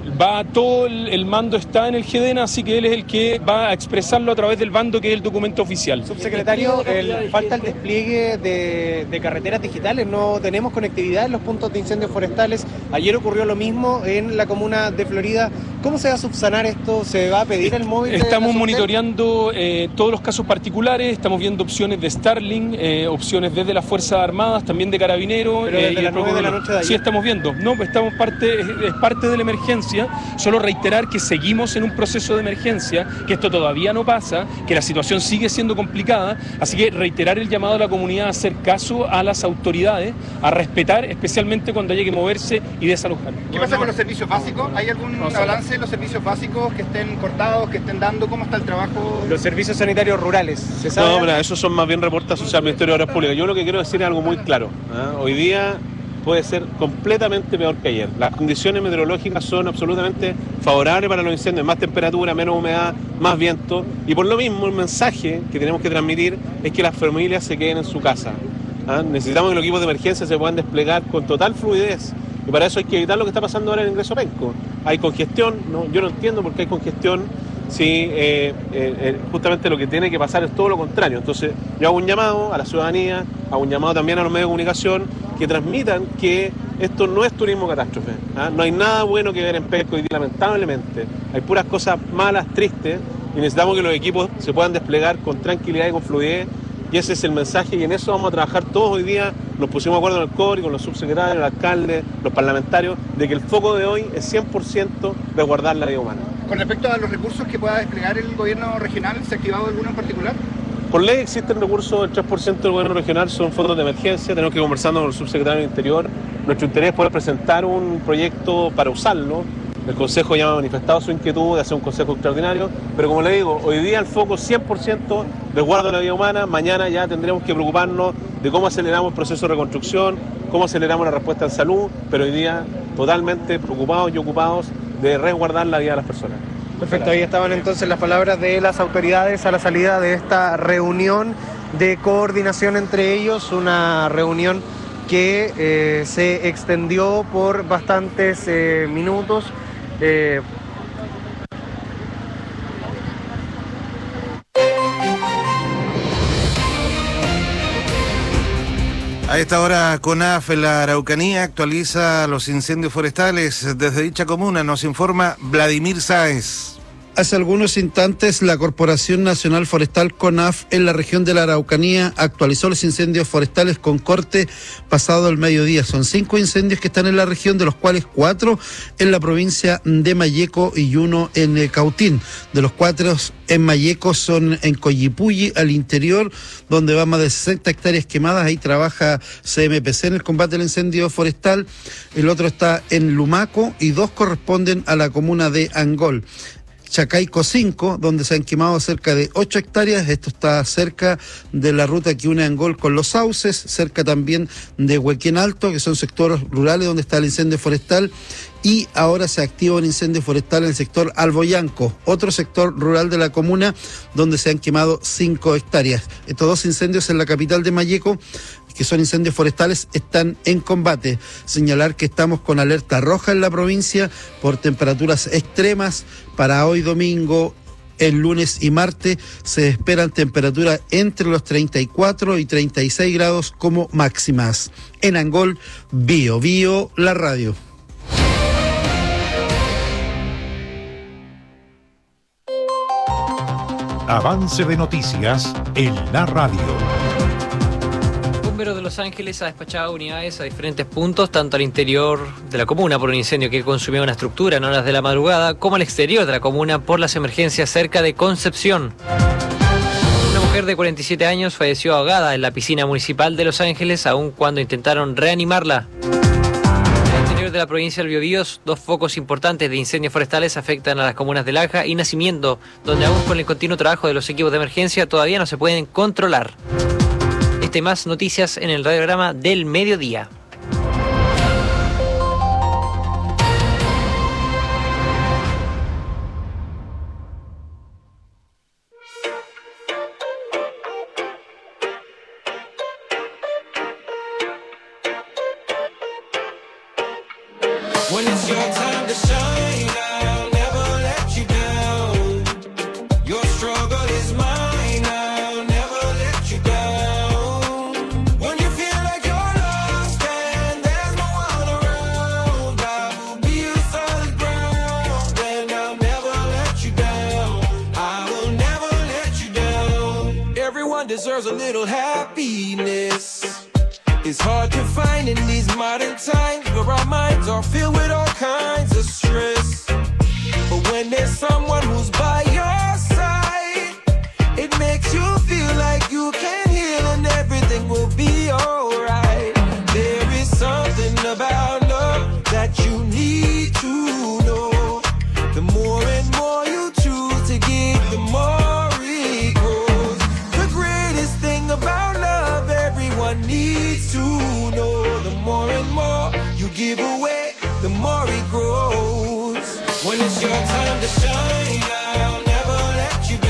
Todo el mando está en el GEDENA, así que él es el que va a expresarlo a través del bando, que es el documento oficial. Subsecretario, falta el despliegue de carreteras digitales, no tenemos conectividad en los puntos de incendios forestales. Ayer ocurrió lo mismo en la comuna de Florida. ¿Cómo se va a subsanar esto? ¿Se va a pedir el móvil? Estamos monitoreando todos los casos particulares, estamos viendo opciones de Starlink, opciones desde las Fuerzas Armadas, también de Carabineros. Pero desde las 9 de la noche de ayer. Sí, estamos viendo. No, estamos es parte de la emergencia. Solo reiterar que seguimos en un proceso de emergencia, que esto todavía no pasa, que la situación sigue siendo complicada, así que reiterar el llamado a la comunidad a hacer caso a las autoridades, a respetar, especialmente cuando haya que moverse y desalojar. ¿Qué pasa con los servicios básicos? ¿Hay algún balance de los servicios básicos que estén cortados, que estén dando? ¿Cómo está el trabajo? Los servicios sanitarios rurales, ¿se sabe? No, mira, esos son más bien reportes asociados al Ministerio de Obras Públicas. Yo lo que quiero decir es algo muy claro. Hoy día puede ser completamente peor que ayer. Las condiciones meteorológicas son absolutamente favorables para los incendios, más temperatura, menos humedad, más viento, y por lo mismo el mensaje que tenemos que transmitir es que las familias se queden en su casa. Necesitamos que los equipos de emergencia se puedan desplegar con total fluidez, y para eso hay que evitar lo que está pasando ahora en el ingreso a Penco. Hay congestión, yo no entiendo por qué hay congestión, si justamente lo que tiene que pasar es todo lo contrario. Entonces yo hago un llamado a la ciudadanía, hago un llamado también a los medios de comunicación que transmitan que esto no es turismo catástrofe. No hay nada bueno que ver en Penco hoy día, lamentablemente. Hay puras cosas malas, tristes, y necesitamos que los equipos se puedan desplegar con tranquilidad y con fluidez, y ese es el mensaje, y en eso vamos a trabajar todos hoy día. Nos pusimos de acuerdo en el CORI, con los subsecretarios, el alcalde, los parlamentarios, de que el foco de hoy es 100% resguardar la vida humana. Con respecto a los recursos que pueda desplegar el gobierno regional, ¿se ha activado alguno en particular? Por ley existen recursos del 3% del gobierno regional, son fondos de emergencia, tenemos que ir conversando con el subsecretario del Interior. Nuestro interés es poder presentar un proyecto para usarlo. El Consejo ya ha manifestado su inquietud de hacer un Consejo extraordinario, pero como le digo, hoy día el foco es 100% resguardo de la vida humana. Mañana ya tendremos que preocuparnos de cómo aceleramos el proceso de reconstrucción, cómo aceleramos la respuesta en salud, pero hoy día totalmente preocupados y ocupados de resguardar la vida de las personas. Perfecto, ahí estaban entonces las palabras de las autoridades a la salida de esta reunión de coordinación entre ellos, una reunión que se extendió por bastantes minutos. A esta hora, CONAF en la Araucanía actualiza los incendios forestales. Desde dicha comuna nos informa Vladimir Sáez. Hace algunos instantes, la Corporación Nacional Forestal CONAF en la región de la Araucanía actualizó los incendios forestales con corte pasado el mediodía. Son 5 incendios que están en la región, de los cuales 4 en la provincia de Malleco y 1 en Cautín. De los 4 en Malleco son en Collipulli, al interior, donde van más de 60 hectáreas quemadas. Ahí trabaja CMPC en el combate al incendio forestal. El otro está en Lumaco y 2 corresponden a la comuna de Angol. Chacaico 5, donde se han quemado cerca de 8 hectáreas. Esto está cerca de la ruta que une Angol con Los Sauces, cerca también de Huequén Alto, que son sectores rurales donde está el incendio forestal. Y ahora se activa un incendio forestal en el sector Alboyanco, otro sector rural de la comuna, donde se han quemado 5 hectáreas. Estos 2 incendios en la capital de Malleco, que son incendios forestales, están en combate. Señalar que estamos con alerta roja en la provincia por temperaturas extremas. Para hoy domingo, el lunes y martes se esperan temperaturas entre los 34 y 36 grados como máximas. En Angol, Bio la radio. Avance de noticias en la radio. Bomberos de Los Ángeles ha despachado unidades a diferentes puntos, tanto al interior de la comuna por un incendio que consumió una estructura en horas de la madrugada, como al exterior de la comuna por las emergencias cerca de Concepción. Una mujer de 47 años falleció ahogada en la piscina municipal de Los Ángeles, aun cuando intentaron reanimarla. En el interior de la provincia del Biobío, 2 focos importantes de incendios forestales afectan a las comunas de Laja y Nacimiento, donde aún con el continuo trabajo de los equipos de emergencia todavía no se pueden controlar. Más noticias en el radiograma del mediodía. Deserves a little happiness. It's hard to find in these modern times where our minds are filled with all kinds of stress. But when there's someone who's by your side, it makes you feel like you can heal and everything will be alright. There is something about love that you need to know. The more and more you choose to give, the more it grows. The greatest thing about love everyone needs to know. The more and more you give away, the more it grows. When it's your time to shine, I'll never let you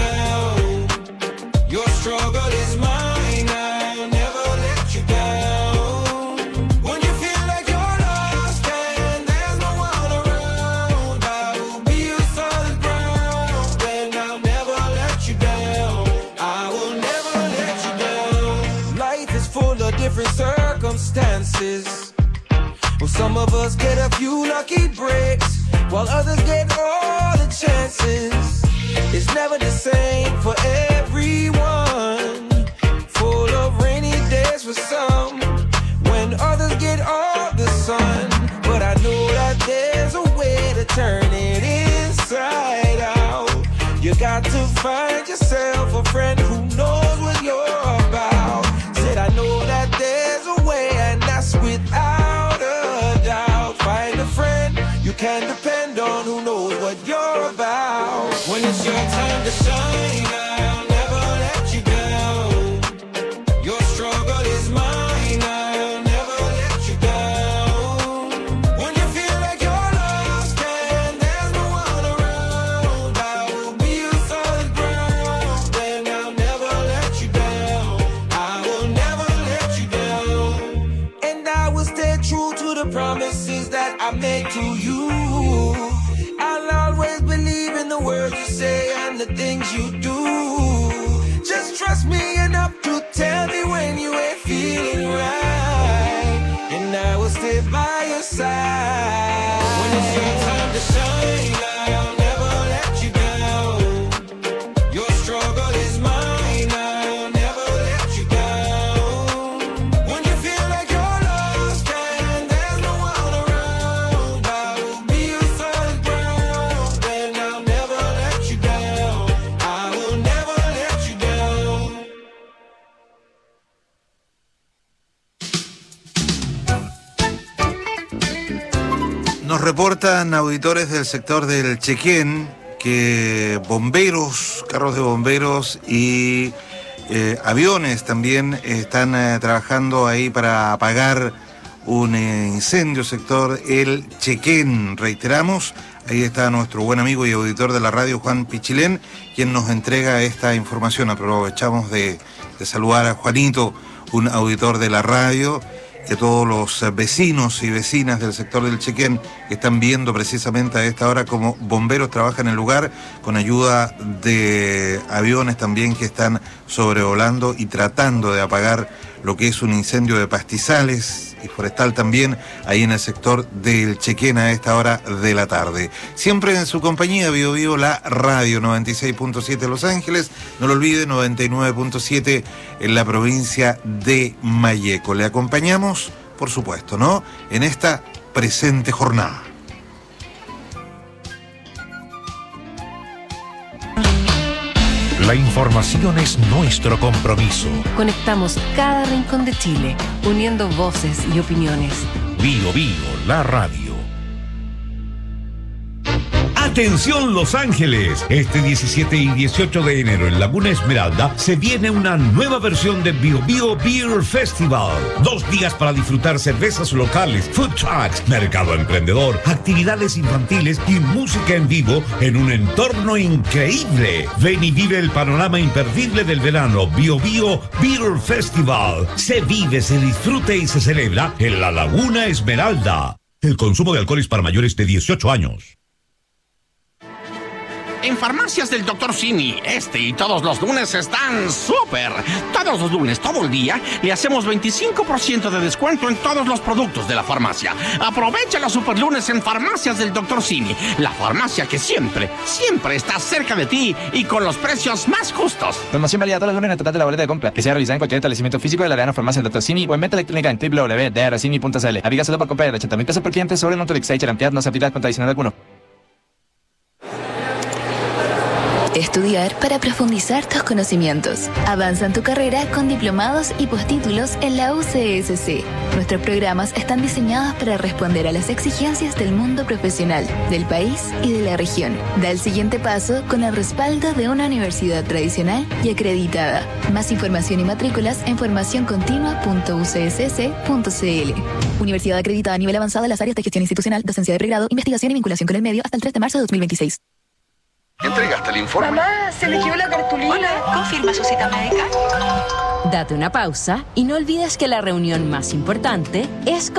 down. Your struggle is mine, I'll never let you down. When you feel like you're lost and there's no one around, I will be your solid ground. And I'll never let you down, I will never let you down. Life is full of different circumstances. Well, some of us get a few lucky breaks, while others get all the chances. It's never the same for everyone. Full of rainy days for some, when others get all the sun. But I know that there's a way to turn it inside out. You got to find yourself a friend who knows what you're about. Said I know that there's a way, and that's without a doubt. Find a friend you can depend on, who knows what you're about. When it's your time to shine, I'll never let you down. Your struggle is mine, I'll never let you down. When you feel like you're lost and there's no one around, I will be your solid ground. And I'll never let you down, world is mine, I'll never let you down. When you feel like you're lost and there's no one around, I will be your solid ground, and I'll never let you down. I will never let you down. Nos reportan auditores del sector del Chequén que bomberos, carros de bomberos y aviones también están trabajando ahí para apagar un incendio sector el Chequén. Reiteramos, ahí está nuestro buen amigo y auditor de la radio, Juan Pichilén, quien nos entrega esta información. Aprovechamos de saludar a Juanito, un auditor de la radio, y a todos los vecinos y vecinas del sector del Chequén que están viendo precisamente a esta hora cómo bomberos trabajan en el lugar con ayuda de aviones también que están sobrevolando y tratando de apagar lo que es un incendio de pastizales y forestal también ahí en el sector del Chequén a esta hora de la tarde. Siempre en su compañía, Bio Bio, la radio 96.7 Los Ángeles, no lo olvide, 99.7 en la provincia de Malleco. Le acompañamos, por supuesto, ¿no?, en esta presente jornada. La información es nuestro compromiso. Conectamos cada rincón de Chile, uniendo voces y opiniones. Bio Bio, la radio. Atención Los Ángeles, este 17 y 18 de enero en Laguna Esmeralda se viene una nueva versión de Bio Bio Beer Festival. 2 días para disfrutar cervezas locales, food trucks, mercado emprendedor, actividades infantiles y música en vivo en un entorno increíble. Ven y vive el panorama imperdible del verano. Bio Bio Beer Festival. Se vive, se disfruta y se celebra en la Laguna Esmeralda. El consumo de alcohol es para mayores de 18 años. En Farmacias del Dr. Simi, este y todos los lunes están súper. Todos los lunes, todo el día, le hacemos 25% de descuento en todos los productos de la farmacia. Aprovecha los super lunes en Farmacias del Dr. Simi, la farmacia que siempre, siempre está cerca de ti y con los precios más justos. Promoción válida todos los lunes en el total de la boleta de compra, que sea realizada en cualquier establecimiento físico de la Arena Farmacia del Dr. Simi o en venta electrónica en www.drcimi.cl. Aplica solo por compra de 80.000 pesos por cliente sobre el monto de Exchange. La entidad no se aplica con adicional alguno. Estudiar para profundizar tus conocimientos. Avanza en tu carrera con diplomados y postítulos en la UCSC. Nuestros programas están diseñados para responder a las exigencias del mundo profesional, del país y de la región. Da el siguiente paso con el respaldo de una universidad tradicional y acreditada. Más información y matrículas en formacioncontinua.ucsc.cl. Universidad acreditada a nivel avanzado en las áreas de gestión institucional, docencia de pregrado, investigación y vinculación con el medio hasta el 3 de marzo de 2026. ¿Entregaste el informe? Mamá, se me quedó la cartulina. Hola, ¿confirma su cita médica? Date una pausa y no olvides que la reunión más importante es